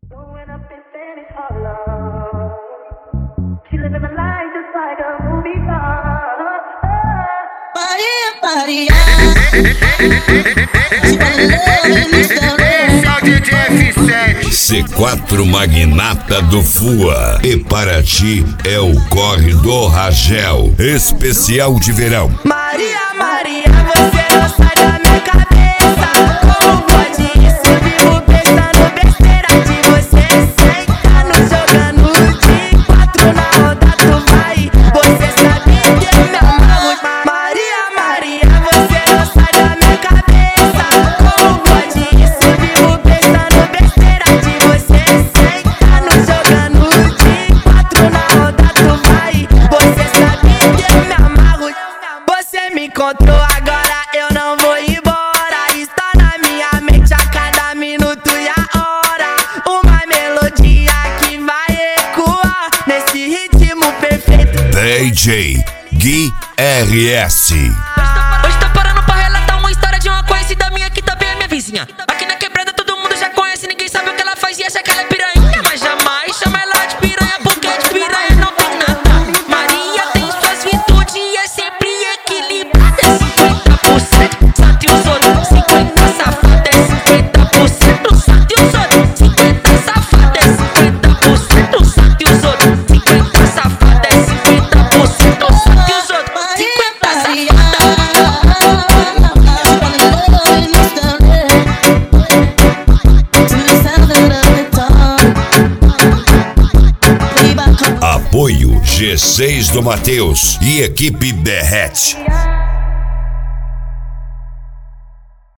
Growing up in Spanish Harlem, she living the life just like a movie star. Maria, C4 Magnata do Fua. E para ti é o Corre do Ragel, especial de verão. Maria, você não sai da minha cabeça. Como pode isso? Vivo pensando besteira de você. Sentando, jogando de 4 na roda, tu vai. Você sabe que eu me amarro. Maria, você não sai da minha cabeça. Como pode isso? Vivo pensando besteira de você. Sentando, jogando de 4 na roda, tu vai. Você sabe que eu me amarro. Você me encontrou agora, eu não vou embora. Está na minha mente a cada minuto e a hora. Uma melodia que vai ecoar nesse ritmo perfeito. DJ Gui RS. Hoje tá parando pra relatar uma história de uma conhecida minha que também é minha vizinha. Aqui na quebrada todo mundo já conhece, ninguém sabe o que ela faz e acha que ela é piranha. Mas jamais chama ela de piranha, porque de piranha não tem nada. Maria tem suas virtudes e é sempre equilibrada. É 50% santa e os outros 50 safada. É 50% santa e os outros 50 safada. É 50% santa e os outros 50 safada. É 50% santa e os outros 50 safada. Apoio G6 do Matheus e equipe Derrete.